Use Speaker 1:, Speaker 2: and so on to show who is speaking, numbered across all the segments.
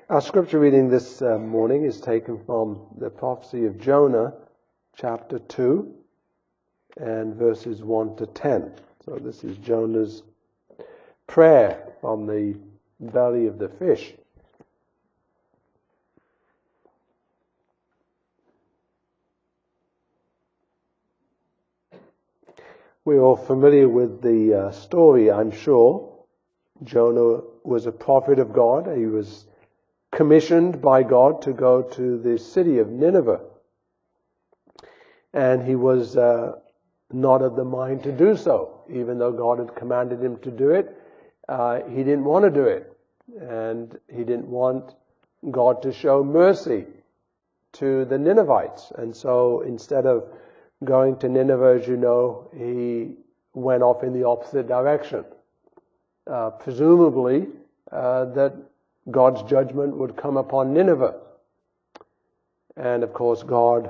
Speaker 1: Our scripture reading this morning is taken from the prophecy of Jonah, chapter 2, and verses 1 to 10. So this is Jonah's prayer from the belly of the fish. We're all familiar with the story, I'm sure. Jonah was a prophet of God. He was commissioned by God to go to the city of Nineveh. And he was not of the mind to do so. Even though God had commanded him to do it, he didn't want to do it. And he didn't want God to show mercy to the Ninevites. And so instead of going to Nineveh, as you know, he went off in the opposite direction. Presumably that God's judgment would come upon Nineveh. And of course God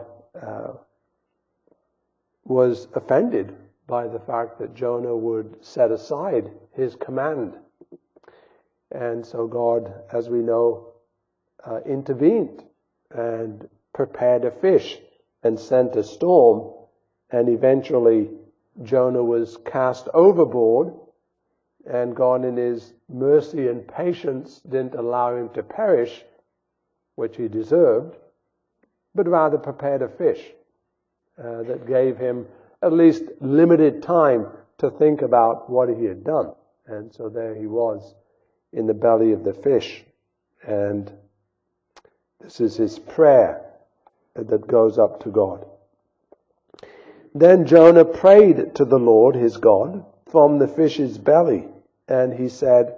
Speaker 1: was offended by the fact that Jonah would set aside his command. And so God, as we know, intervened and prepared a fish and sent a storm, and eventually Jonah was cast overboard, and God in his mercy and patience didn't allow him to perish, which he deserved, but rather prepared a fish that gave him at least limited time to think about what he had done. And so there he was in the belly of the fish. And this is his prayer that goes up to God. Then Jonah prayed to the Lord his God from the fish's belly, and he said,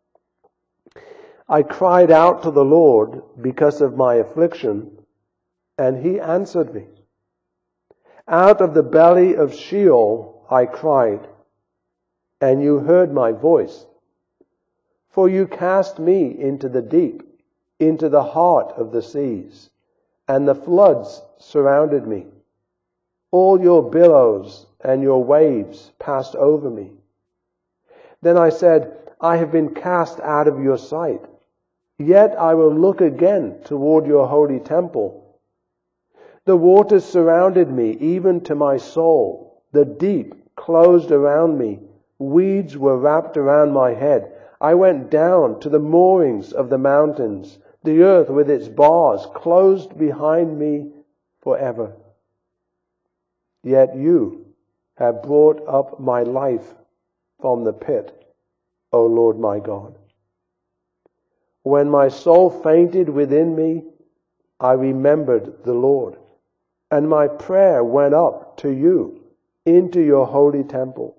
Speaker 1: I cried out to the Lord because of my affliction, and he answered me. Out of the belly of Sheol I cried, and you heard my voice. For you cast me into the deep, into the heart of the seas, and the floods surrounded me. All your billows and your waves passed over me. Then I said, I have been cast out of your sight. Yet I will look again toward your holy temple. The waters surrounded me, even to my soul. The deep closed around me. Weeds were wrapped around my head. I went down to the moorings of the mountains. The earth with its bars closed behind me forever. Yet you have brought up my life from the pit, O Lord my God. When my soul fainted within me, I remembered the Lord, and my prayer went up to you into your holy temple.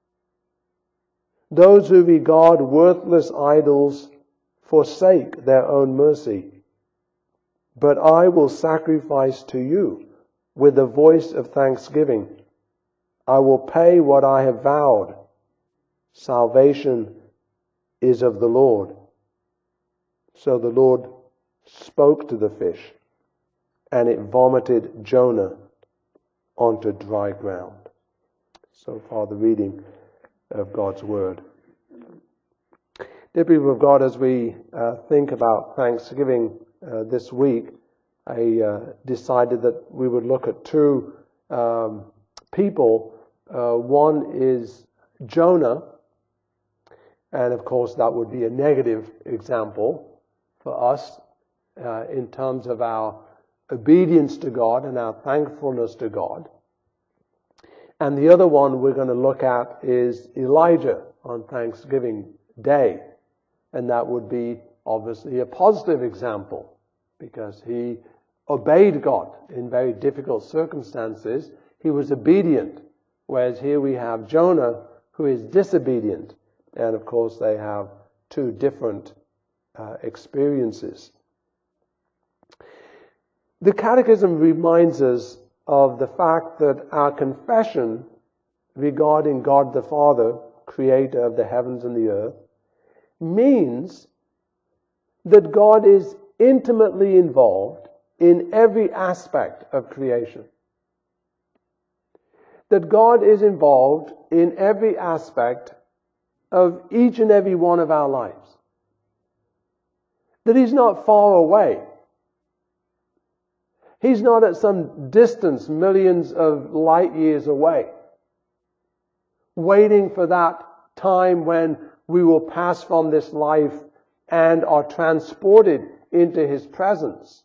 Speaker 1: Those who regard worthless idols forsake their own mercy, but I will sacrifice to you with the voice of thanksgiving. I will pay what I have vowed. Salvation is of the Lord. So the Lord spoke to the fish, and it vomited Jonah onto dry ground. So far the reading of God's Word. Dear people of God, as we think about Thanksgiving this week, I decided that we would look at two people. One is Jonah, and of course that would be a negative example for us in terms of our obedience to God and our thankfulness to God. And the other one we're going to look at is Elijah on Thanksgiving Day, and that would be obviously a positive example because he obeyed God in very difficult circumstances. He was obedient, whereas here we have Jonah who is disobedient. And of course they have two different experiences. The Catechism reminds us of the fact that our confession regarding God the Father, creator of the heavens and the earth, means that God is intimately involved in every aspect of creation. That God is involved in every aspect of each and every one of our lives. that He's not far away. He's not at some distance, millions of light years away, waiting for that time when we will pass from this life and are transported into His presence.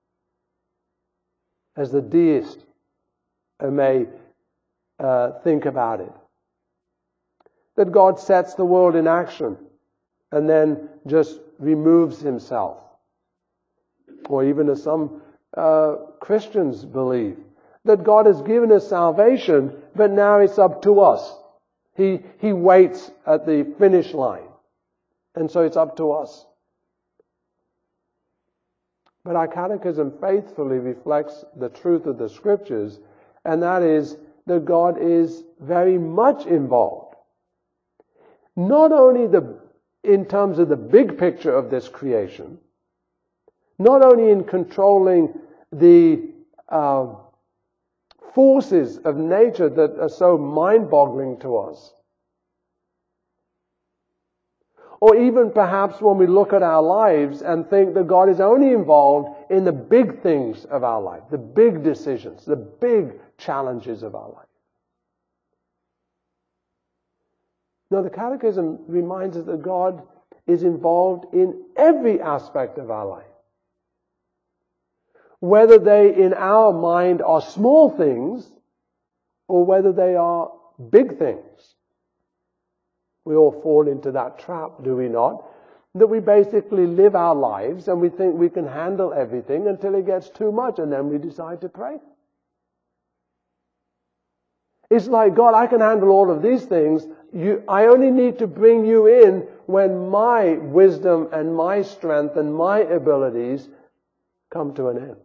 Speaker 1: As the deist may think about it. That God sets the world in action and then just removes Himself. Or even as some Christians believe, that God has given us salvation, but now it's up to us. He waits at the finish line. And so it's up to us. But our catechism faithfully reflects the truth of the Scriptures, and that is that God is very much involved. Not only in terms of the big picture of this creation, not only in controlling the forces of nature that are so mind-boggling to us, or even perhaps when we look at our lives and think that God is only involved in the big things of our life, the big decisions, the big challenges of our life. No, the Catechism reminds us that God is involved in every aspect of our life. Whether they in our mind are small things or whether they are big things. We all fall into that trap, do we not? That we basically live our lives and we think we can handle everything until it gets too much and then we decide to pray. It's like, God, I can handle all of these things. I only need to bring you in when my wisdom and my strength and my abilities come to an end.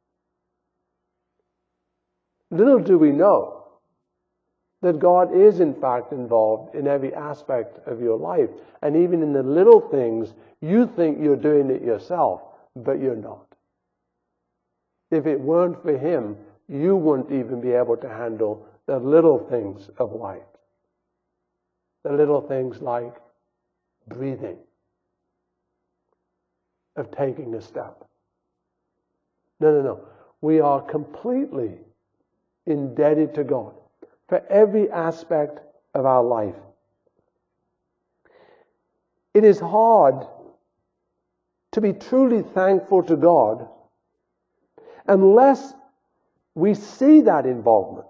Speaker 1: Little do we know that God is in fact involved in every aspect of your life. And even in the little things, you think you're doing it yourself, but you're not. If it weren't for Him, you wouldn't even be able to handle the little things of life. The little things like breathing, of taking a step. No. We are completely indebted to God for every aspect of our life. It is hard to be truly thankful to God unless we see that involvement.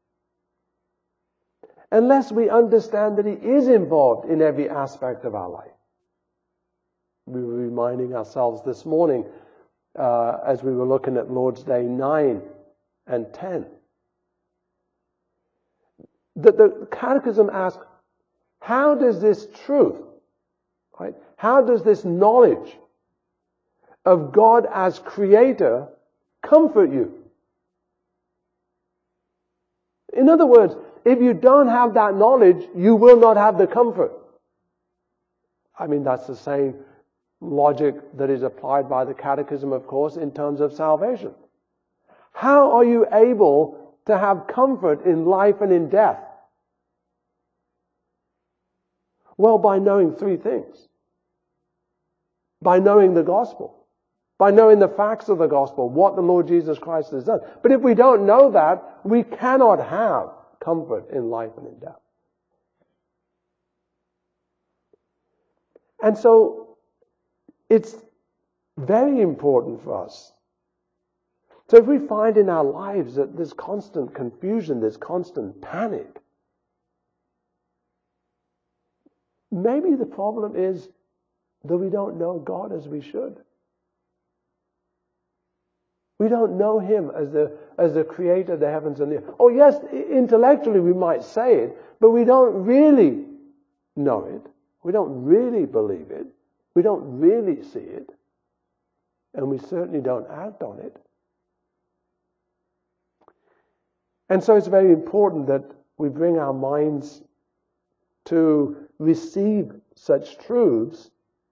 Speaker 1: Unless we understand that He is involved in every aspect of our life. We were reminding ourselves this morning as we were looking at Lord's Day 9 and 10. That the Catechism asks, how does this truth, right? How does this knowledge of God as Creator comfort you? In other words, if you don't have that knowledge, you will not have the comfort. I mean, that's the same logic that is applied by the Catechism, of course, in terms of salvation. How are you able to have comfort in life and in death? Well, by knowing three things. By knowing the gospel. By knowing the facts of the gospel, what the Lord Jesus Christ has done. But if we don't know that, we cannot have comfort in life and in death. And so, it's very important for us. So if we find in our lives that there's constant confusion, there's constant panic, maybe the problem is that we don't know God as we should. We don't know Him as the creator of the heavens and the earth. Oh yes, intellectually we might say it, but we don't really know it. We don't really believe it. We don't really see it. And we certainly don't act on it. And so it's very important that we bring our minds to receive such truths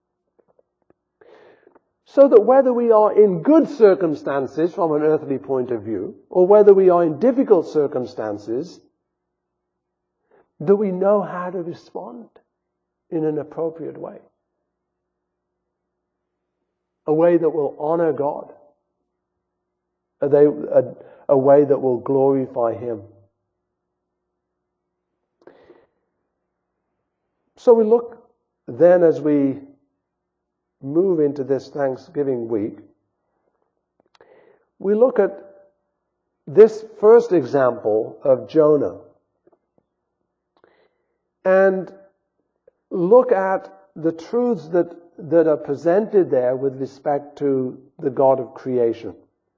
Speaker 1: so that whether we are in good circumstances from an earthly point of view, or whether we are in difficult circumstances, that we know how to respond in an appropriate way. a way that will honor God, a way that will glorify Him. So we look then, as we move into this Thanksgiving week, we look at this first example of Jonah and look at the truths that are presented there with respect to the God of creation.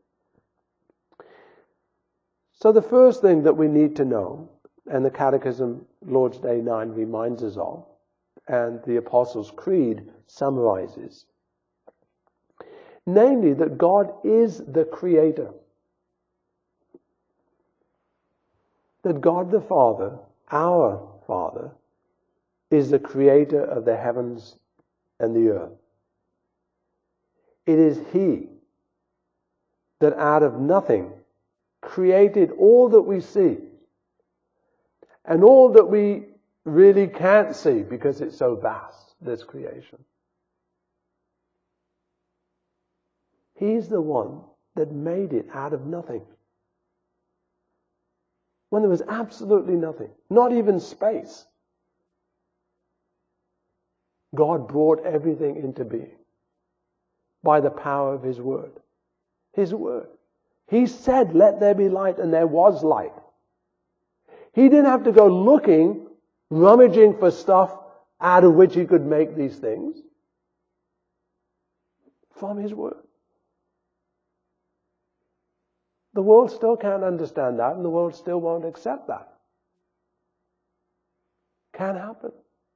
Speaker 1: So the first thing that we need to know, and the Catechism Lord's Day 9 reminds us of, and the Apostles' Creed summarizes, namely that God is the Creator. That God the Father, our Father, is the Creator of the heavens and the earth. It is He that out of nothing created all that we see and all that we really can't see because it's so vast, this creation. He's the one that made it out of nothing. When there was absolutely nothing, not even space, God brought everything into being by the power of His Word. His Word. He said, "Let there be light," and there was light. He didn't have to go looking, rummaging for stuff out of which He could make these things. From His Word. The world still can't understand that, and the world still won't accept that. Can't happen.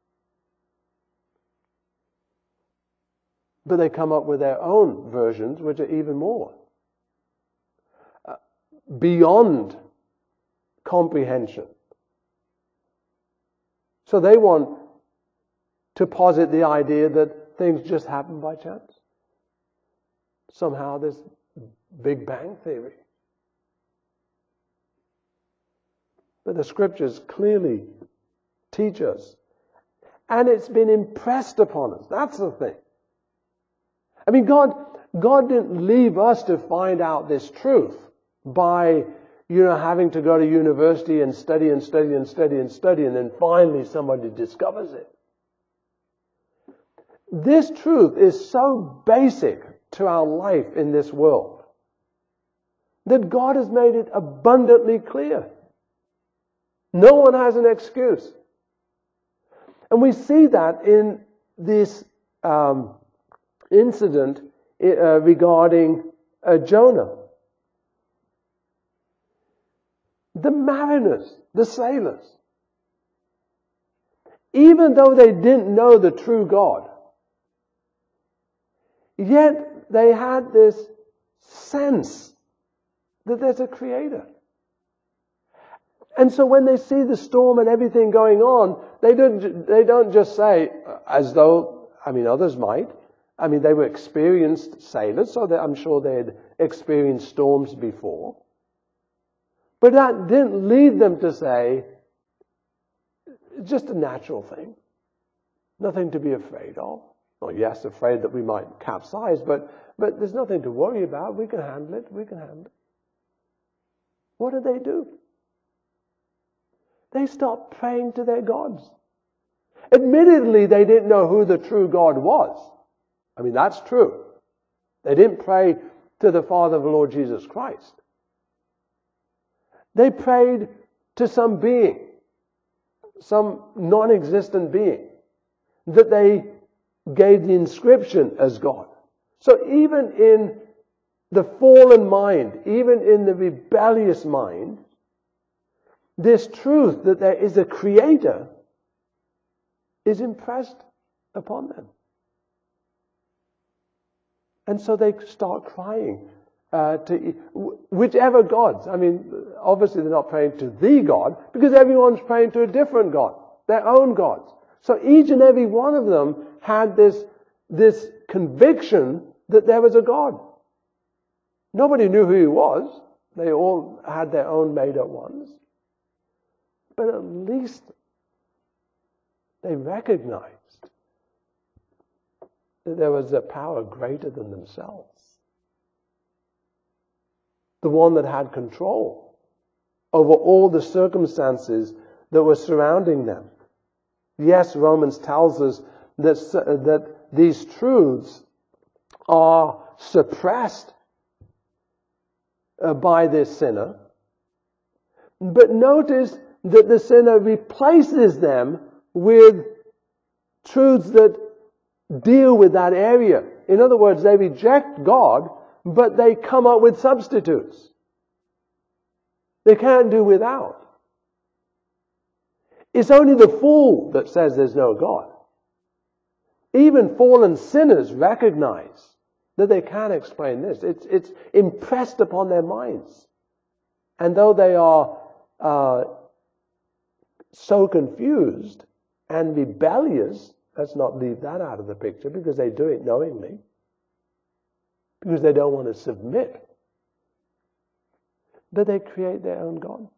Speaker 1: But they come up with their own versions, which are even more beyond comprehension. So they want to posit the idea that things just happen by chance. Somehow this Big Bang theory. But the Scriptures clearly teach us. And it's been impressed upon us. That's the thing. I mean, God didn't leave us to find out this truth by, having to go to university and study and study and study and study, and then finally somebody discovers it. This truth is so basic to our life in this world that God has made it abundantly clear. No one has an excuse. And we see that in this incident regarding Jonah. The mariners, the sailors, even though they didn't know the true God, yet they had this sense that there's a Creator. And so when they see the storm and everything going on, they don't just say, as though, others might. They were experienced sailors, so I'm sure they had experienced storms before. But that didn't lead them to say, it's just a natural thing. Nothing to be afraid of. Well, yes, afraid that we might capsize, but there's nothing to worry about. We can handle it. What did they do? They stopped praying to their gods. Admittedly, they didn't know who the true God was. That's true. They didn't pray to the Father of the Lord Jesus Christ. They prayed to some being, some non-existent being, that they gave the inscription as God. So even in the fallen mind, even in the rebellious mind, this truth that there is a Creator is impressed upon them. And so they start crying to whichever gods. Obviously they're not praying to the God, because everyone's praying to a different God, their own gods. So each and every one of them had this conviction that there was a God. Nobody knew who He was. They all had their own made-up ones. But at least they recognized that there was a power greater than themselves. The one that had control over all the circumstances that were surrounding them. Yes, Romans tells us that these truths are suppressed by this sinner. But notice that the sinner replaces them with truths that deal with that area. In other words, they reject God, but they come up with substitutes. They can't do without. It's only the fool that says there's no God. Even fallen sinners recognize that they can't explain this. It's impressed upon their minds. And though they are so confused and rebellious, let's not leave that out of the picture, because they do it knowingly, because they don't want to submit, but they create their own gods.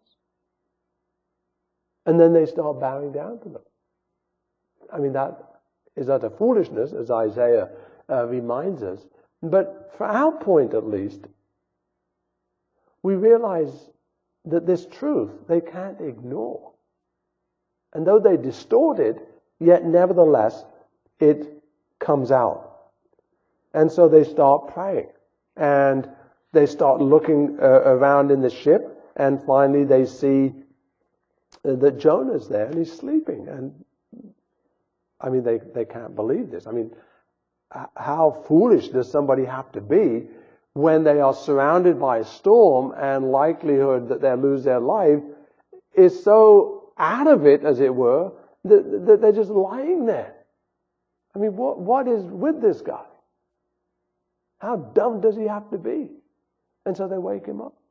Speaker 1: And then they start bowing down to them. I mean, that is utter foolishness, as Isaiah reminds us. But for our point at least, we realize that this truth they can't ignore. And though they distort it, yet nevertheless it comes out. And so they start praying. And they start looking around in the ship. And finally they see that Jonah's there and he's sleeping. And I mean, they can't believe this. I mean, how foolish does somebody have to be when they are surrounded by a storm and likelihood that they'll lose their life is so out of it, as it were, that they're just lying there. I mean, what is with this guy? How dumb does he have to be? And so they wake him up.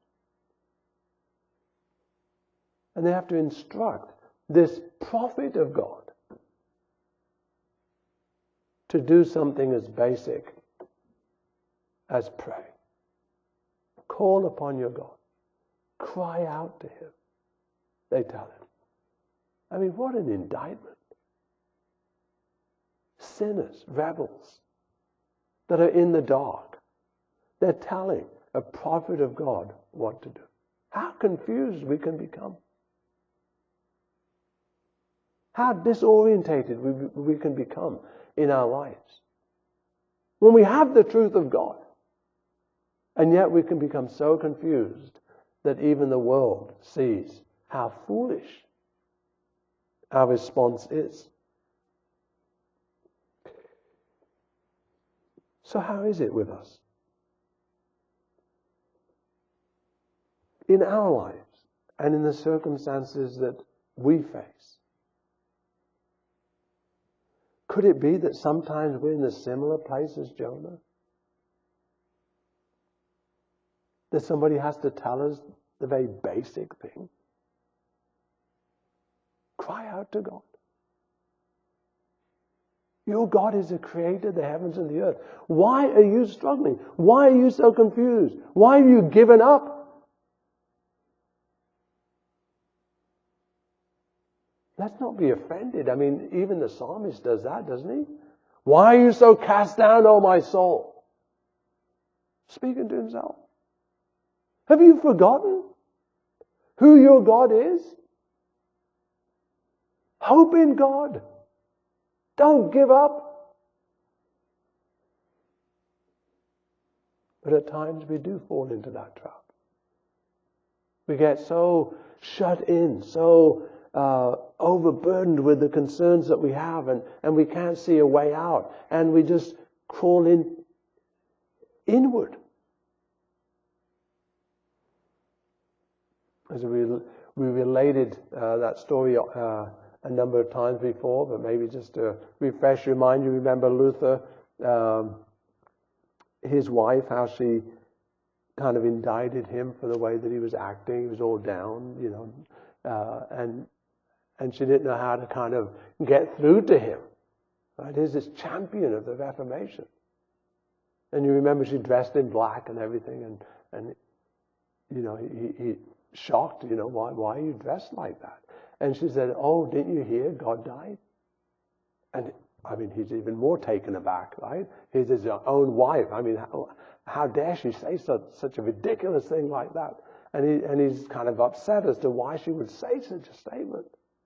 Speaker 1: And they have to instruct this prophet of God to do something as basic as pray. Call upon your God. Cry out to him, they tell him. I mean, what an indictment. Sinners, rebels, that are in the dark. They're telling a prophet of God what to do. How confused we can become. How disorientated we can become in our lives. When we have the truth of God, and yet we can become so confused that even the world sees how foolish our response is. So how is it with us? In our lives and in the circumstances that we face, could it be that sometimes we're in a similar place as Jonah? That somebody has to tell us the very basic thing? Cry out to God. Your God is the creator of the heavens and the earth. Why are you struggling? Why are you so confused? Why have you given up? Let's not be offended. I mean, even the psalmist does that, doesn't he? Why are you so cast down, O my soul? Speaking to himself. Have you forgotten who your God is? Hope in God. Don't give up. But at times we do fall into that trap. We get so shut in, so overburdened with the concerns that we have, and we can't see a way out, and we just crawl inward. As we related that story a number of times before, but maybe just to remind you, remember Luther, his wife, how she kind of indicted him for the way that he was acting. He was all down, and she didn't know how to kind of get through to him. Right? He's this champion of the Reformation. And you remember she dressed in black and everything, and he shocked, why are you dressed like that? And she said, oh, didn't you hear God died? And I mean, he's even more taken aback, right? He's his own wife. I mean, how dare she say such a ridiculous thing like that? And he's kind of upset as to why she would say such a statement.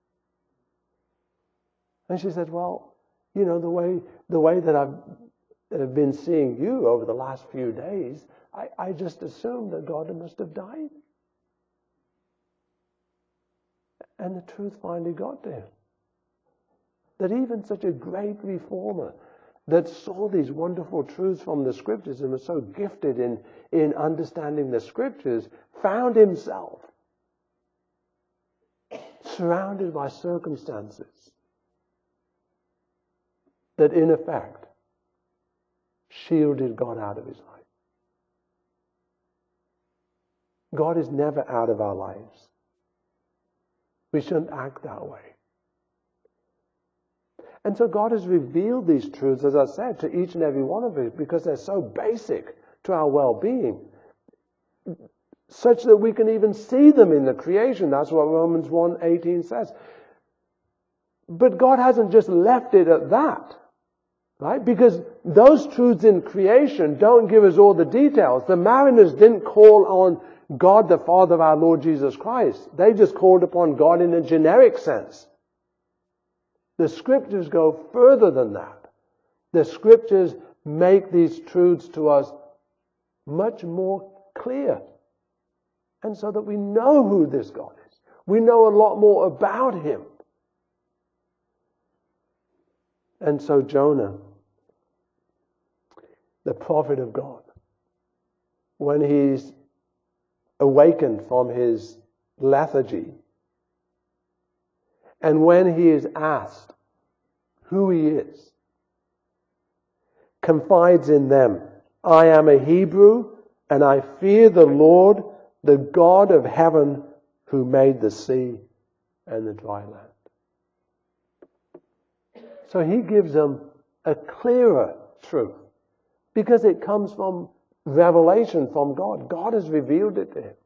Speaker 1: And she said, well, you know, the way that I've been seeing you over the last few days, I just assumed that God must have died. And the truth finally got to him. That even such a great reformer that saw these wonderful truths from the Scriptures and was so gifted in understanding the Scriptures, found himself surrounded by circumstances that in effect shielded God out of his life. God is never out of our lives. We shouldn't act that way. And so God has revealed these truths, as I said, to each and every one of us because they're so basic to our well-being, such that we can even see them in the creation. That's what Romans 1:18 says. But God hasn't just left it at that, right? Because those truths in creation don't give us all the details. The mariners didn't call on God the Father of our Lord Jesus Christ. They just called upon God in a generic sense. The Scriptures go further than that. The Scriptures make these truths to us much more clear. And so that we know who this God is. We know a lot more about Him. And so Jonah, the prophet of God, when he's awakened from his lethargy, and when he is asked who he is, confides in them, I am a Hebrew, and I fear the Lord, the God of heaven, who made the sea and the dry land. So he gives them a clearer truth, because it comes from revelation from God. God has revealed it to him.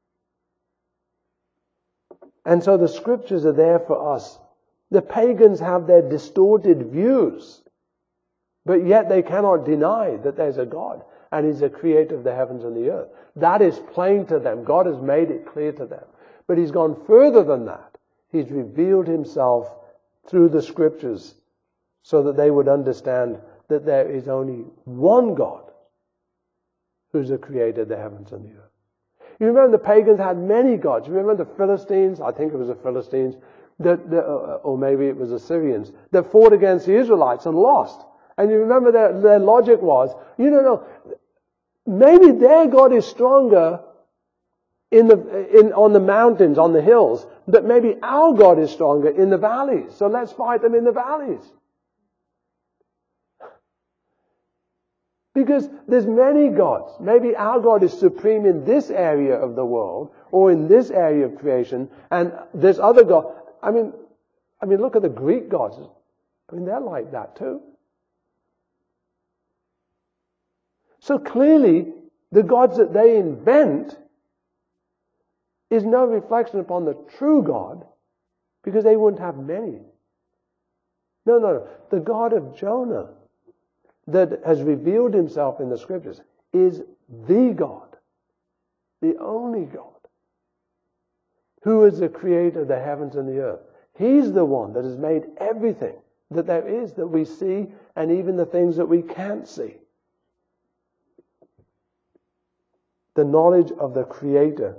Speaker 1: And so the Scriptures are there for us. The pagans have their distorted views, but yet they cannot deny that there's a God and He's the creator of the heavens and the earth. That is plain to them. God has made it clear to them. But He's gone further than that. He's revealed Himself through the Scriptures so that they would understand that there is only one God who's the creator of the heavens and the earth. You remember the pagans had many gods. You remember the Philistines? I think it was the Philistines, or maybe it was the Syrians, that fought against the Israelites and lost. And you remember their logic was, maybe their God is stronger on the mountains, on the hills, but maybe our God is stronger in the valleys. So let's fight them in the valleys. Because there's many gods. Maybe our God is supreme in this area of the world or in this area of creation, and there's other gods. I mean, look at the Greek gods. I mean, they're like that too. So clearly, the gods that they invent is no reflection upon the true God, because they wouldn't have many. No. The God of Jonah that has revealed Himself in the Scriptures is the God, the only God, who is the creator of the heavens and the earth. He's the one that has made everything that there is, that we see, and even the things that we can't see. The knowledge of the Creator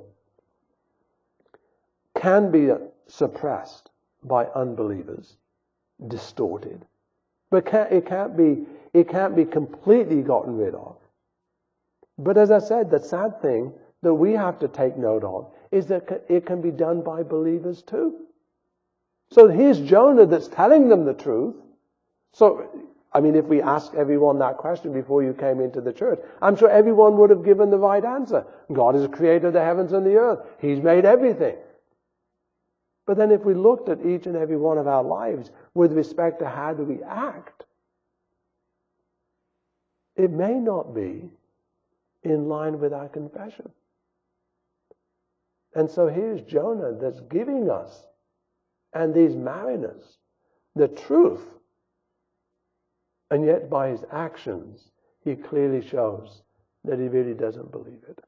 Speaker 1: can be suppressed by unbelievers, distorted, but it can't be completely gotten rid of. But as I said, the sad thing that we have to take note of is that it can be done by believers too. So here's Jonah that's telling them the truth. So, if we ask everyone that question before you came into the church, I'm sure everyone would have given the right answer. God is the creator of the heavens and the earth. He's made everything. But then if we looked at each and every one of our lives with respect to how do we act, it may not be in line with our confession. And so here's Jonah that's giving us, and these mariners, the truth And yet by his actions, he clearly shows that he really doesn't believe it.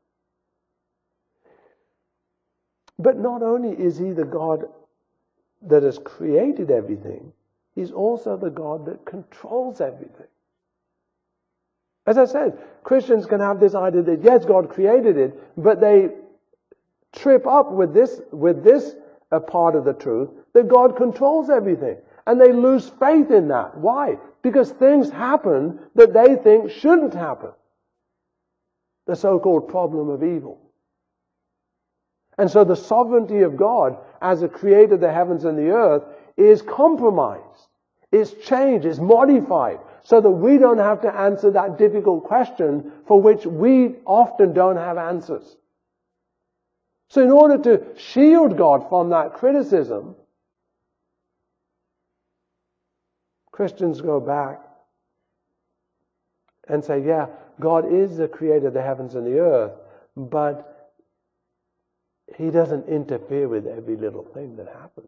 Speaker 1: But not only is he the God that has created everything, he's also the God that controls everything. As I said, Christians can have this idea that yes, God created it, but they trip up with this a part of the truth, that God controls everything. And they lose faith in that. Why? Because things happen that they think shouldn't happen. The so-called problem of evil. And so the sovereignty of God as a creator of the heavens and the earth is compromised. It's changed, it's modified, so that we don't have to answer that difficult question for which we often don't have answers. So in order to shield God from that criticism, Christians go back and say, yeah, God is the creator of the heavens and the earth, but he doesn't interfere with every little thing that happens.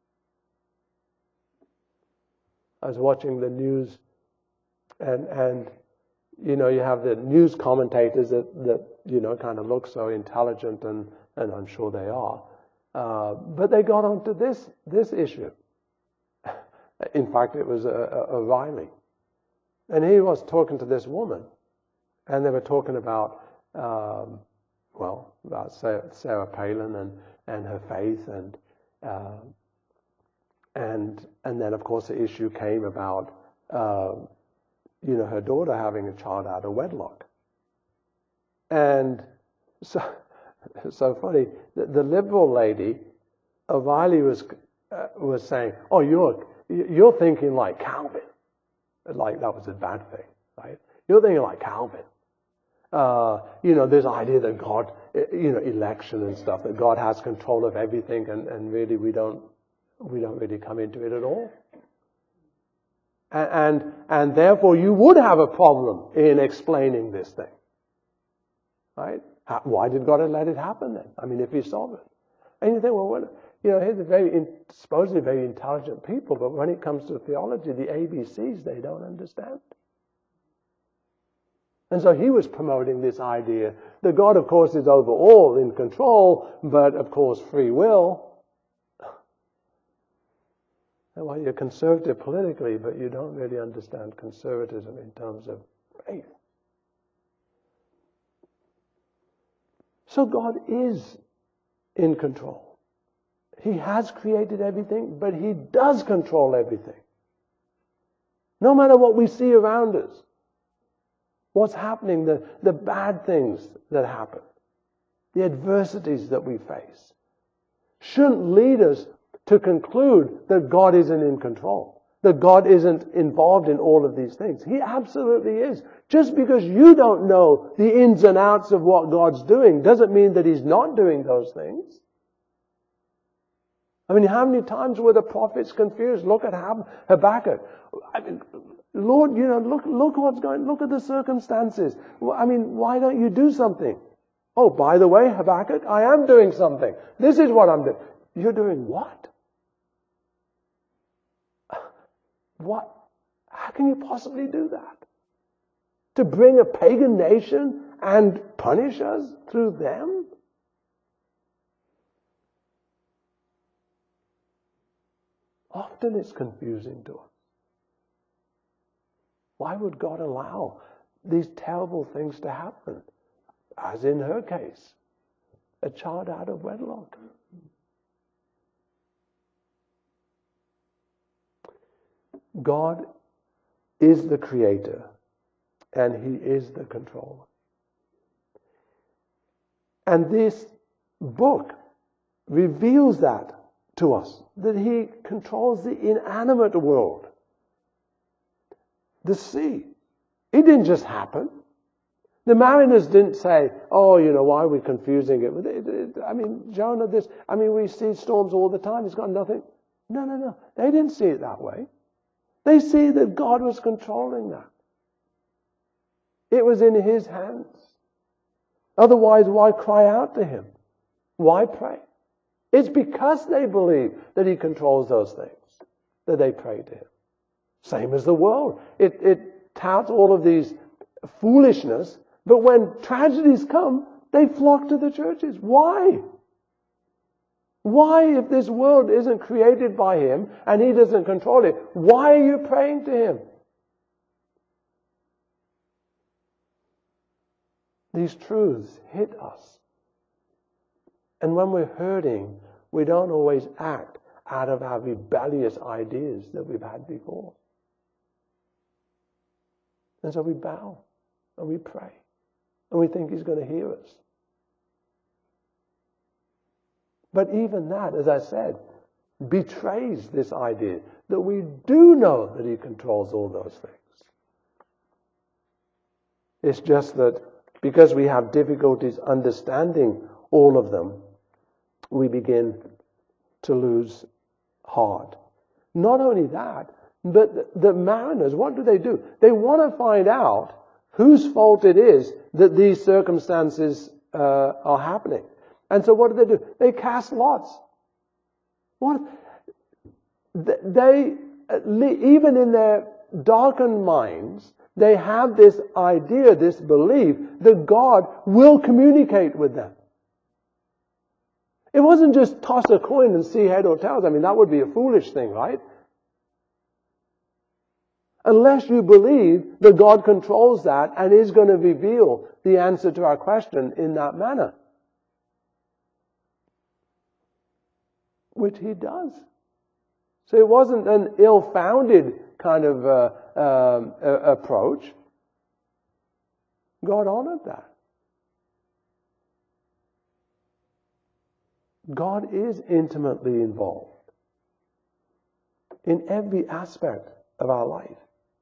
Speaker 1: I was watching the news, and you know, you have the news commentators that you know, kind of look so intelligent, and I'm sure they are. But they got onto this issue. In fact, it was O'Reilly. And he was talking to this woman. And they were talking about, about Sarah Palin and her faith. And then, of course, the issue came about, her daughter having a child out of wedlock. And so funny, the liberal lady, O'Reilly was saying, oh, you're thinking like Calvin. Like that was a bad thing, right? You're thinking like Calvin. This idea that God, election and stuff, that God has control of everything, and really we don't really come into it at all. And therefore you would have a problem in explaining this thing. Right? Why did God let it happen then? I mean, if he's sovereign. And you think, well, here's supposedly very intelligent people, but when it comes to theology, the ABCs, they don't understand. And so he was promoting this idea that God, of course, is over all, in control, but, of course, free will. And well, you're conservative politically, but you don't really understand conservatism in terms of faith. So God is in control. He has created everything, but he does control everything. No matter what we see around us, what's happening, the bad things that happen, the adversities that we face, shouldn't lead us to conclude that God isn't in control, that God isn't involved in all of these things. He absolutely is. Just because you don't know the ins and outs of what God's doing doesn't mean that he's not doing those things. I mean, how many times were the prophets confused? Look at Habakkuk. I mean, Lord, look what's going on. Look at the circumstances. I mean, why don't you do something? Oh, by the way, Habakkuk, I am doing something. This is what I'm doing. You're doing what? What? How can you possibly do that? To bring a pagan nation and punish us through them? Often it's confusing to us. Why would God allow these terrible things to happen? As in her case, a child out of wedlock. God is the creator and he is the controller. And this book reveals that to us, that he controls the inanimate world. The sea. It didn't just happen. The mariners didn't say, oh, why are we confusing it with it? I mean, Jonah, we see storms all the time. It's got nothing. No. They didn't see it that way. They see that God was controlling that. It was in his hands. Otherwise, why cry out to him? Why pray? It's because they believe that he controls those things that they pray to him. Same as the world. It touts all of these foolishness, but when tragedies come, they flock to the churches. Why? Why, if this world isn't created by Him and He doesn't control it, why are you praying to Him? These truths hit us. And when we're hurting, we don't always act out of our rebellious ideas that we've had before. And so we bow and we pray and we think He's going to hear us. But even that, as I said, betrays this idea that we do know that He controls all those things. It's just that because we have difficulties understanding all of them, we begin to lose heart. Not only that, but the mariners, what do? They want to find out whose fault it is that these circumstances are happening. And so what do? They cast lots. They, even in their darkened minds, they have this idea, this belief that God will communicate with them. It wasn't just toss a coin and see head or tails. I mean, that would be a foolish thing, right? Unless you believe that God controls that and is going to reveal the answer to our question in that manner. Which He does. So it wasn't an ill-founded kind of approach. God honored that. God is intimately involved in every aspect of our life.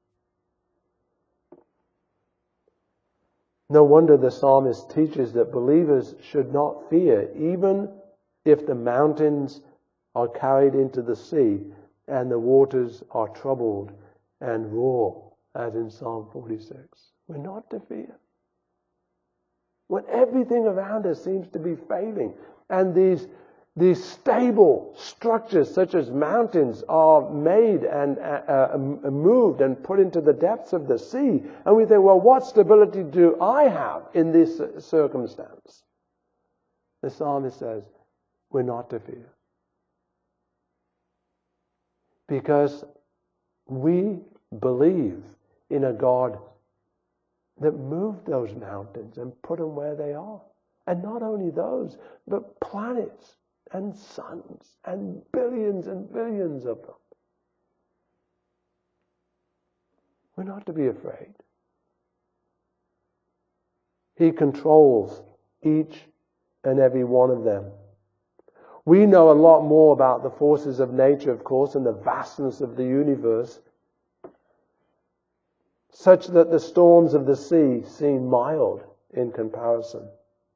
Speaker 1: No wonder the psalmist teaches that believers should not fear, even if the mountains are carried into the sea and the waters are troubled and roar, as in Psalm 46. We're not to fear. When everything around us seems to be failing, and these stable structures such as mountains are made and moved and put into the depths of the sea, and we think, well, what stability do I have in this circumstance? The psalmist says, we're not to fear. Because we believe in a God that moved those mountains and put them where they are. And not only those, but planets and suns and billions of them. We're not to be afraid. He controls each and every one of them. We know a lot more about the forces of nature, of course, and the vastness of the universe, such that the storms of the sea seem mild in comparison.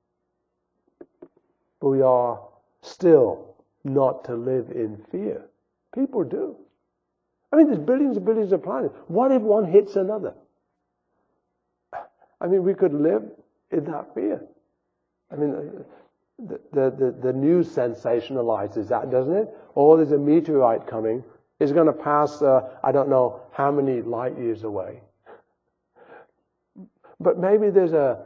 Speaker 1: But we are still not to live in fear. People do. I mean, there's billions and billions of planets. What if one hits another? I mean, we could live in that fear. I mean, the news sensationalizes that, doesn't it? Oh, there's a meteorite coming. It's going to pass, I don't know how many light years away. But maybe there's a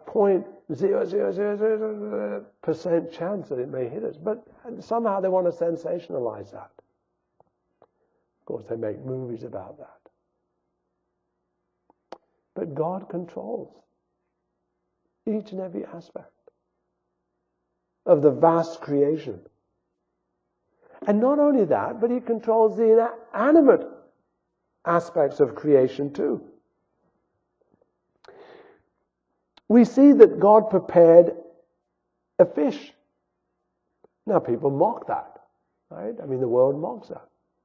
Speaker 1: 0.000% chance that it may hit us. But somehow they want to sensationalize that. Of course, they make movies about that. But God controls each and every aspect of the vast creation. And not only that, but He controls the inanimate aspects of creation too. We see that God prepared a fish. Now people mock that, right? I mean, the world mocks that.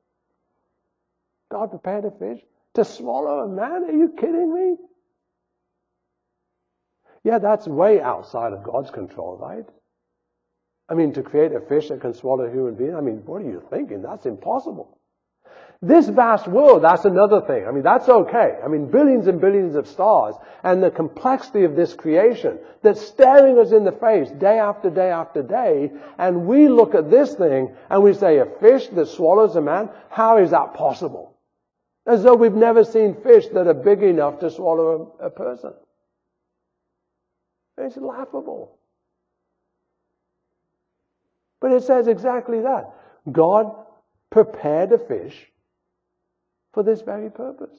Speaker 1: God prepared a fish to swallow a man? Are you kidding me? Yeah, that's way outside of God's control, right? I mean, to create a fish that can swallow a human being, I mean, what are you thinking? That's impossible. This vast world, that's another thing. I mean, that's okay. I mean, billions and billions of stars and the complexity of this creation that's staring us in the face day after day after day, and we look at this thing and we say, a fish that swallows a man, how is that possible? As though we've never seen fish that are big enough to swallow a person. It's laughable. But it says exactly that. God prepared a fish for this very purpose.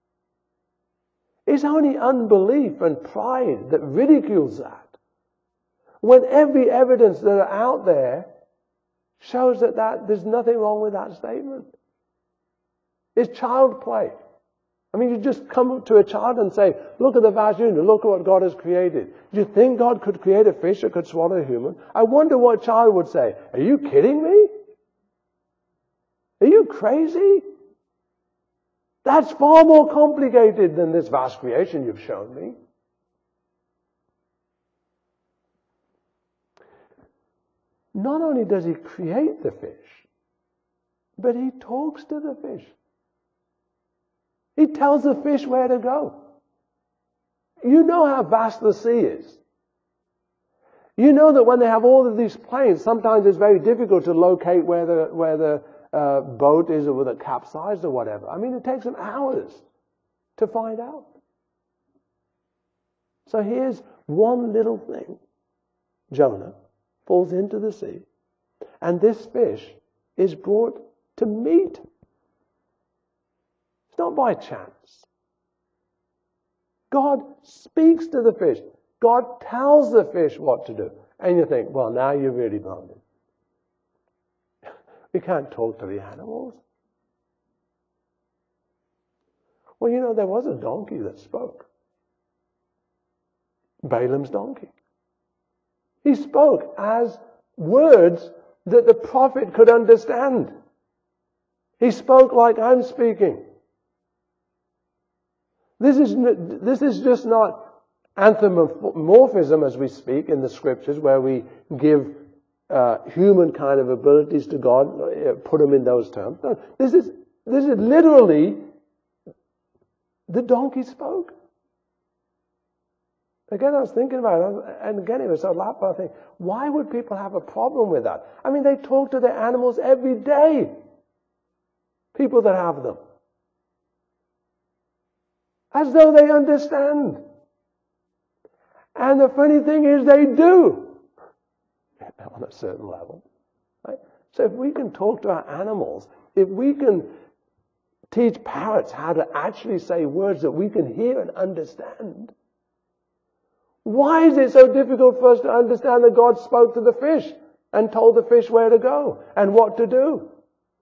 Speaker 1: It's only unbelief and pride that ridicules that, when every evidence that are out there shows that there's nothing wrong with that statement. It's child play. I mean, you just come to a child and say, look at the vast universe, look at what God has created. Do you think God could create a fish that could swallow a human? I wonder what a child would say. Are you kidding me? Are you crazy? That's far more complicated than this vast creation you've shown me. Not only does he create the fish, but he talks to the fish. He tells the fish where to go. You know how vast the sea is. You know that when they have all of these planes, sometimes it's very difficult to locate where the boat is, or whether it capsized or whatever. I mean, it takes them hours to find out. So here's one little thing. Jonah falls into the sea, and this fish is brought to meat. It's not by chance. God speaks to the fish. God tells the fish what to do. And you think, well, now you're really blown it. We can't talk to the animals. Well, you know, there was a donkey that spoke. Balaam's donkey. He spoke as words that the prophet could understand. He spoke like I'm speaking. This is just not anthropomorphism as we speak in the scriptures, where we give human kind of abilities to God, put them in those terms. No, this is literally the donkey spoke. Again, I was thinking about it, and again, it was so laughable. I think, why would people have a problem with that? I mean, they talk to their animals every day. People that have them. As though they understand. And the funny thing is, they do. On a certain level. Right? So if we can talk to our animals, if we can teach parrots how to actually say words that we can hear and understand, why is it so difficult for us to understand that God spoke to the fish and told the fish where to go and what to do?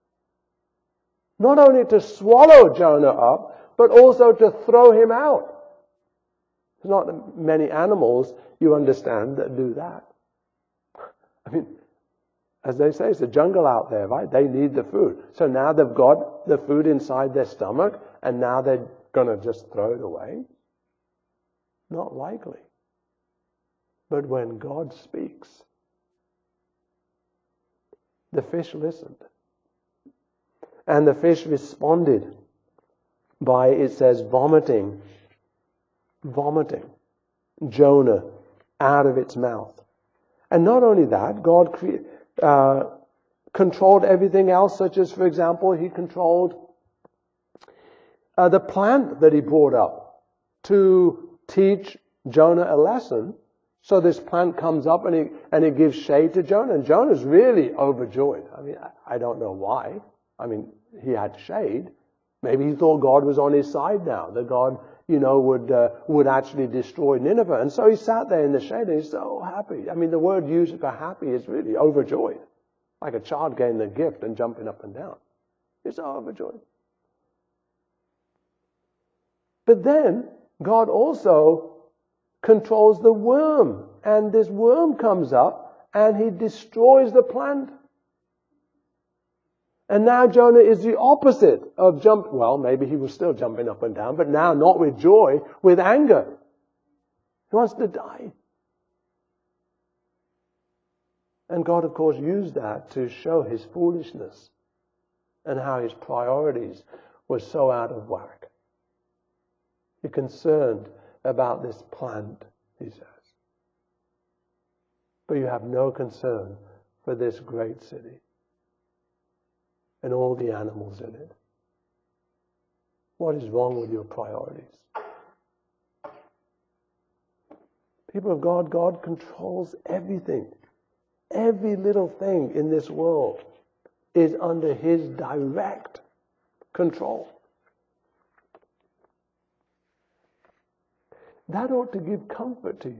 Speaker 1: Not only to swallow Jonah up, but also to throw him out. There's not many animals, you understand, that do that. I mean, as they say, it's a jungle out there, right? They need the food. So now they've got the food inside their stomach, and now they're going to just throw it away? Not likely. But when God speaks, the fish listened. And the fish responded by, it says, vomiting Jonah out of its mouth. And not only that, God controlled everything else, such as, for example, he controlled the plant that he brought up to teach Jonah a lesson. So this plant comes up and it gives shade to Jonah. And Jonah's really overjoyed. I mean, I don't know why. I mean, he had shade. Maybe he thought God was on his side now, that God, would actually destroy Nineveh. And so he sat there in the shade and he's so happy. I mean, the word used for happy is really overjoyed. Like a child getting a gift and jumping up and down. He's so overjoyed. But then, God also controls the worm. And this worm comes up and he destroys the plant. And now Jonah is the opposite of well, maybe he was still jumping up and down, but now not with joy, with anger. He wants to die. And God, of course, used that to show his foolishness and how his priorities were so out of whack. You're concerned about this plant, he says. But you have no concern for this great city and all the animals in it. What is wrong with your priorities? People of God, God controls everything. Every little thing in this world is under His direct control. That ought to give comfort to you.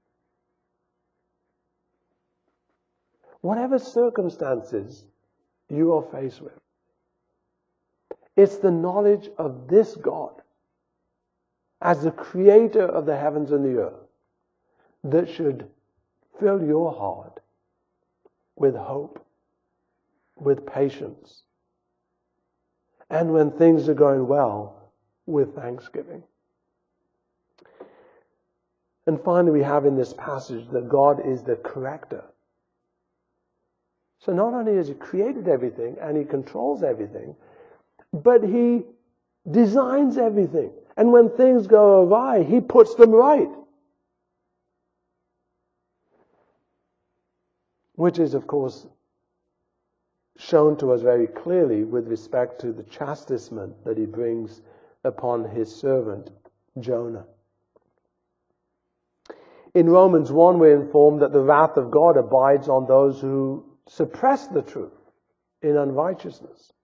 Speaker 1: Whatever circumstances you are faced with, it's the knowledge of this God as the creator of the heavens and the earth that should fill your heart with hope, with patience, and when things are going well, with thanksgiving. And finally, we have in this passage that God is the corrector. So not only has He created everything and He controls everything, but He designs everything. And when things go awry, He puts them right. Which is, of course, shown to us very clearly with respect to the chastisement that He brings upon His servant, Jonah. In Romans 1, we're informed that the wrath of God abides on those who suppress the truth in unrighteousness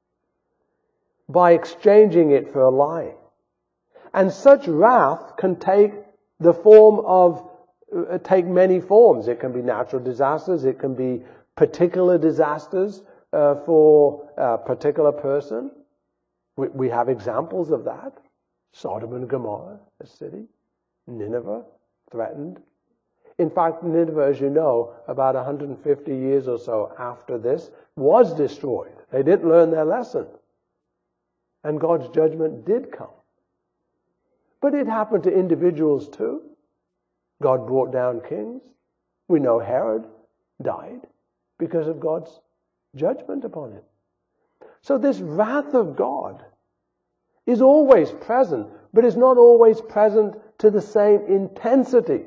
Speaker 1: by exchanging it for a lie. And such wrath can take the form of, take many forms. It can be natural disasters. It can be particular disasters for a particular person. We have examples of that. Sodom and Gomorrah, a city. Nineveh, threatened. In fact, Nineveh, as you know, about 150 years or so after this, was destroyed. They didn't learn their lesson. And God's judgment did come. But it happened to individuals too. God brought down kings. We know Herod died because of God's judgment upon him. So this wrath of God is always present, but is not always present to the same intensity.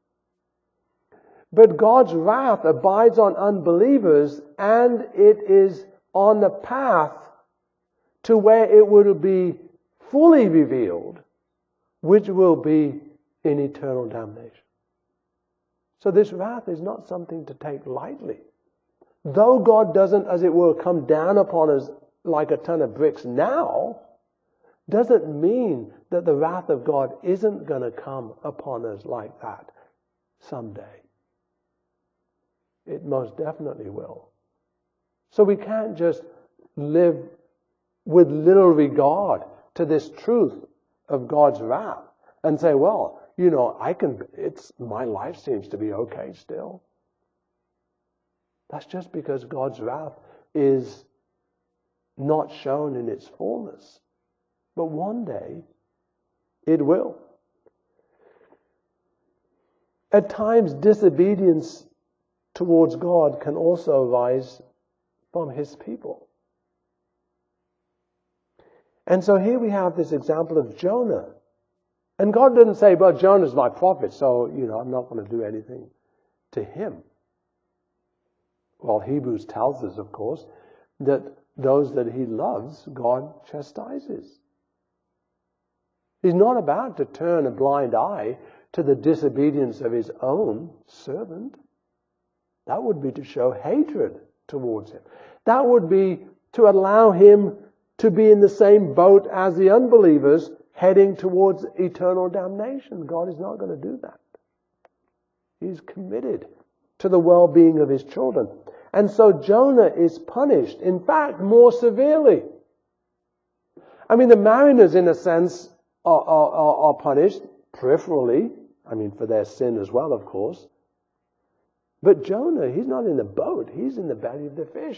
Speaker 1: But God's wrath abides on unbelievers, and it is on the path to where it will be fully revealed, which will be in eternal damnation. So this wrath is not something to take lightly. Though God doesn't, as it were, come down upon us like a ton of bricks now, doesn't mean that the wrath of God isn't going to come upon us like that someday. It most definitely will. So we can't just live with little regard to this truth of God's wrath and say, well, you know, my life seems to be okay still. That's just because God's wrath is not shown in its fullness. But one day, it will. At times, disobedience towards God can also arise from His people. And so here we have this example of Jonah. And God didn't say, well, Jonah's my prophet, so, I'm not going to do anything to him. Well, Hebrews tells us, of course, that those that He loves, God chastises. He's not about to turn a blind eye to the disobedience of His own servant. That would be to show hatred towards him. That would be to allow him to be in the same boat as the unbelievers heading towards eternal damnation. God is not going to do that. He's committed to the well-being of His children. And so Jonah is punished, in fact, more severely. I mean, the mariners, in a sense, are punished peripherally, for their sin as well, of course. But Jonah, he's not in the boat, he's in the belly of the fish.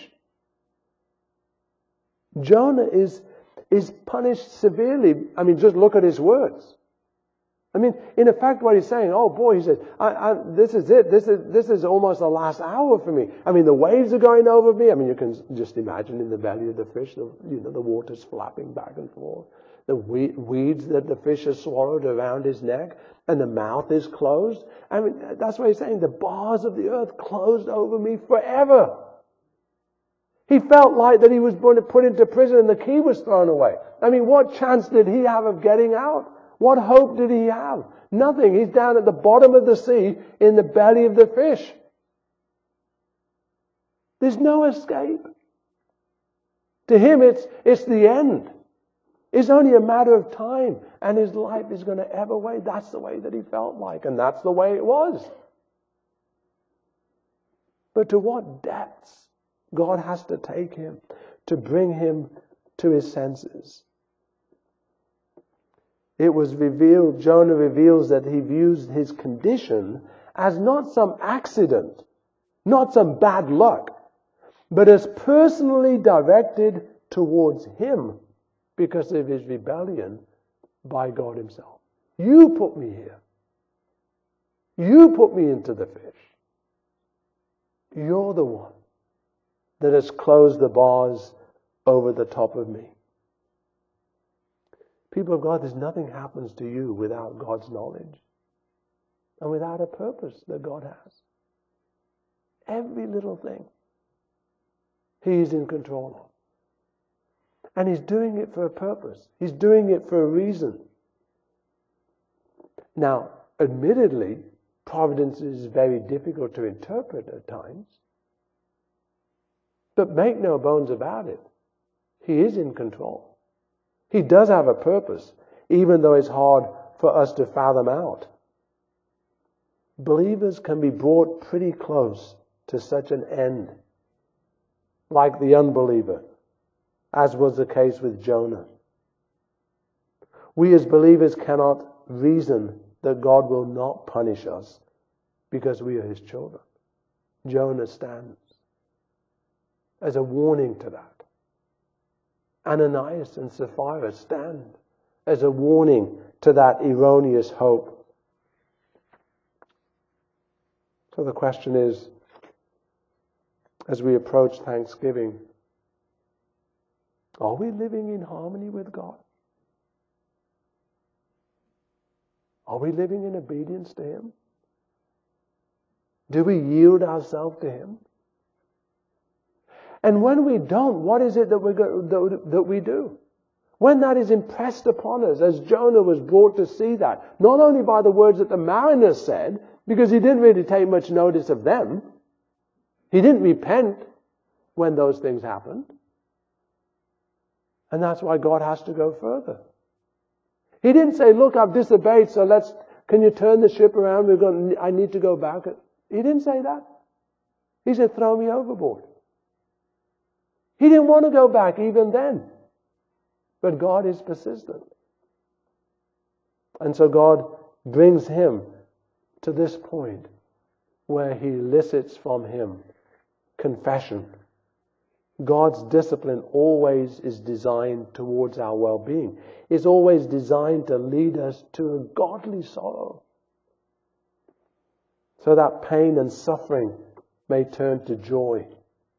Speaker 1: Jonah is punished severely. Just look at his words. In effect, what he's saying, oh boy, he says, this is it. This is almost the last hour for me. The waves are going over me. You can just imagine in the belly of the fish, the water's flapping back and forth. The weeds that the fish has swallowed around his neck, and the mouth is closed. That's what he's saying. The bars of the earth closed over me forever. He felt like that he was going to put into prison and the key was thrown away. I mean, what chance did he have of getting out? What hope did he have? Nothing. He's down at the bottom of the sea in the belly of the fish. There's no escape. To him, it's the end. It's only a matter of time, and his life is going to ebb away. That's the way that he felt like, and that's the way it was. But to what depths God has to take him to bring him to his senses. It was revealed, Jonah reveals that he views his condition as not some accident, not some bad luck, but as personally directed towards him because of his rebellion by God himself. You put me here. You put me into the fish. You're the one that has closed the bars over the top of me. People of God, there's nothing happens to you without God's knowledge and without a purpose that God has. Every little thing He's in control of. And He's doing it for a purpose. He's doing it for a reason. Now, admittedly, providence is very difficult to interpret at times. But make no bones about it. He is in control. He does have a purpose, even though it's hard for us to fathom out. Believers can be brought pretty close to such an end, like the unbeliever, as was the case with Jonah. We as believers cannot reason that God will not punish us because we are His children. Jonah stands as a warning to that. Ananias and Sapphira stand as a warning to that erroneous hope. So the question is, as we approach Thanksgiving, are we living in harmony with God? Are we living in obedience to Him? Do we yield ourselves to Him? And when we don't, what is it that we do? When that is impressed upon us, as Jonah was brought to see that, not only by the words that the mariners said, because he didn't really take much notice of them. He didn't repent when those things happened. And that's why God has to go further. He didn't say, look, I've disobeyed, so can you turn the ship around? I need to go back. He didn't say that. He said, throw me overboard. He didn't want to go back even then. But God is persistent. And so God brings him to this point where He elicits from him confession. God's discipline always is designed towards our well-being. It's always designed to lead us to a godly sorrow, so that pain and suffering may turn to joy.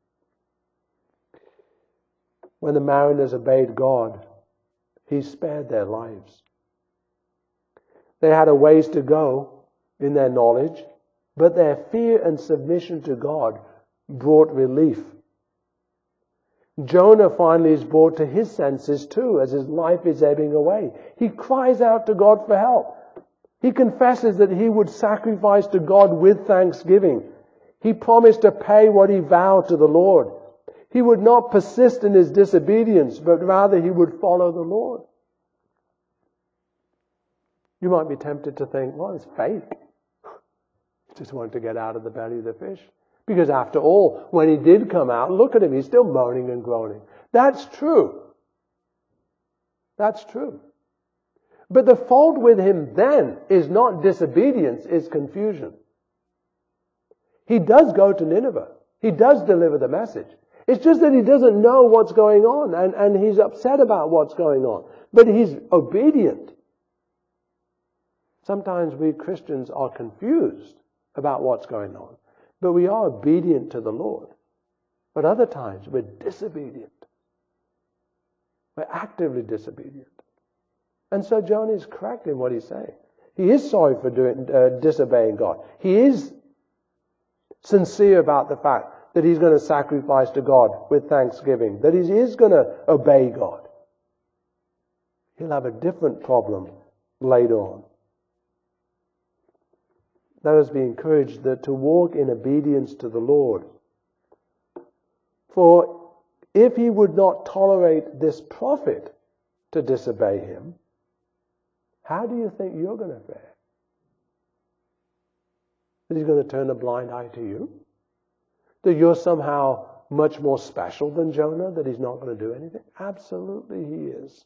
Speaker 1: When the mariners obeyed God, He spared their lives. They had a ways to go in their knowledge, but their fear and submission to God brought relief. Jonah finally is brought to his senses too, as his life is ebbing away. He cries out to God for help. He confesses that he would sacrifice to God with thanksgiving. He promised to pay what he vowed to the Lord. He would not persist in his disobedience, but rather he would follow the Lord. You might be tempted to think, well, it's fake. He just wanted to get out of the belly of the fish. Because after all, when he did come out, look at him, he's still moaning and groaning. That's true. That's true. But the fault with him then is not disobedience, it's confusion. He does go to Nineveh. He does deliver the message. It's just that he doesn't know what's going on, and he's upset about what's going on. But he's obedient. Sometimes we Christians are confused about what's going on, but we are obedient to the Lord. But other times we're disobedient. We're actively disobedient. And so Jonah is correct in what he's saying. He is sorry for disobeying God. He is sincere about the fact that he's going to sacrifice to God with thanksgiving, that he is going to obey God, he'll have a different problem later on. Let us be encouraged that to walk in obedience to the Lord. For if he would not tolerate this prophet to disobey him, how do you think you're going to fare? That he's going to turn a blind eye to you? That you're somehow much more special than Jonah, that he's not going to do anything? Absolutely he is.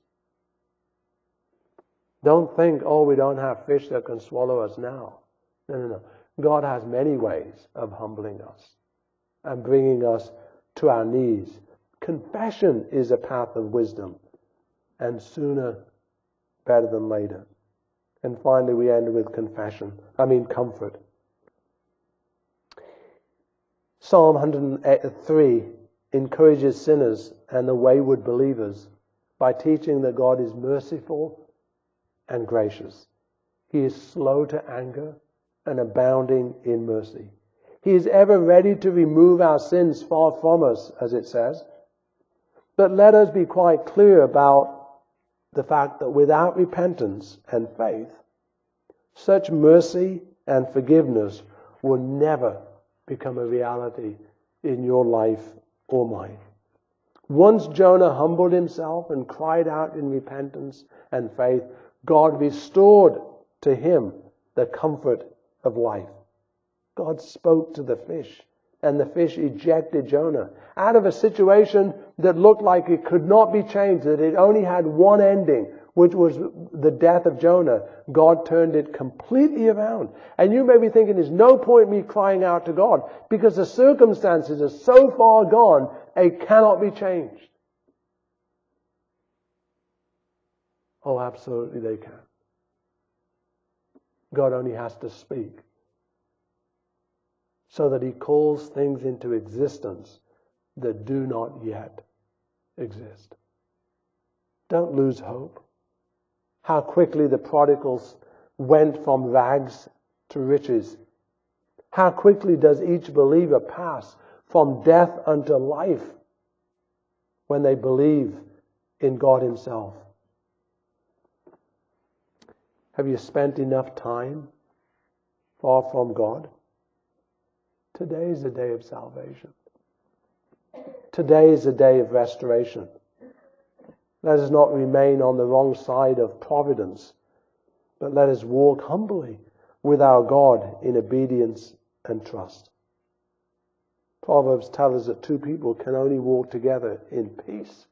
Speaker 1: Don't think, oh, we don't have fish that can swallow us now. No. God has many ways of humbling us and bringing us to our knees. Confession is a path of wisdom, and sooner better than later. And finally we end with comfort. Psalm 103 encourages sinners and the wayward believers by teaching that God is merciful and gracious. He is slow to anger and abounding in mercy. He is ever ready to remove our sins far from us, as it says. But let us be quite clear about the fact that without repentance and faith, such mercy and forgiveness will never become a reality in your life or mine. Once Jonah humbled himself and cried out in repentance and faith, God restored to him the comfort of life. God spoke to the fish, and the fish ejected Jonah out of a situation that looked like it could not be changed, that it only had one ending, which was the death of Jonah. God turned it completely around. And you may be thinking, there's no point in me crying out to God, because the circumstances are so far gone, it cannot be changed. Oh, absolutely they can. God only has to speak, so that he calls things into existence that do not yet exist. Don't lose hope. How quickly the prodigals went from rags to riches. How quickly does each believer pass from death unto life when they believe in God himself. Have you spent enough time far from God? Today is the day of salvation. Today is the day of restoration. Let us not remain on the wrong side of providence, but let us walk humbly with our God in obedience and trust. Proverbs tell us that two people can only walk together in peace.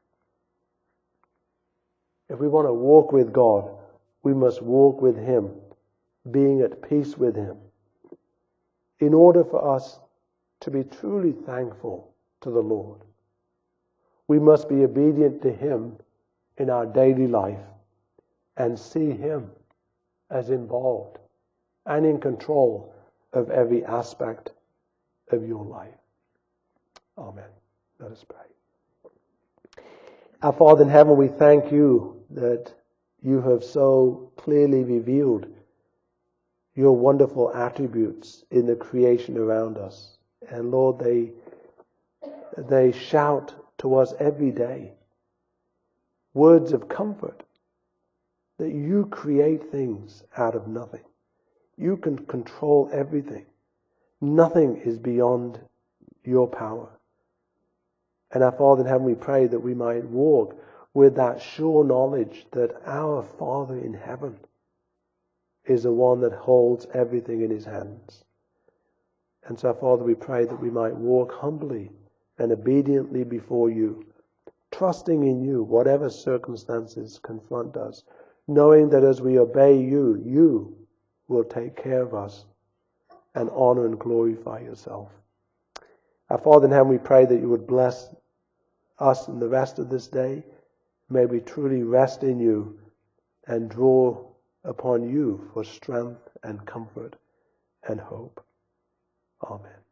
Speaker 1: If we want to walk with God, we must walk with him, being at peace with him, in order for us to be truly thankful to the Lord. We must be obedient to him in our daily life and see him as involved and in control of every aspect of your life. Amen. Let us pray. Our Father in heaven, we thank you that you have so clearly revealed your wonderful attributes in the creation around us. And Lord, they shout to us every day words of comfort, that you create things out of nothing. You can control everything. Nothing is beyond your power. And our Father in heaven, we pray that we might walk with that sure knowledge that our Father in heaven is the one that holds everything in his hands. And so, Father, we pray that we might walk humbly and obediently before you, trusting in you, whatever circumstances confront us, knowing that as we obey you, you will take care of us and honor and glorify yourself. Our Father in heaven, we pray that you would bless us in the rest of this day. May we truly rest in you and draw upon you for strength and comfort and hope. Amen.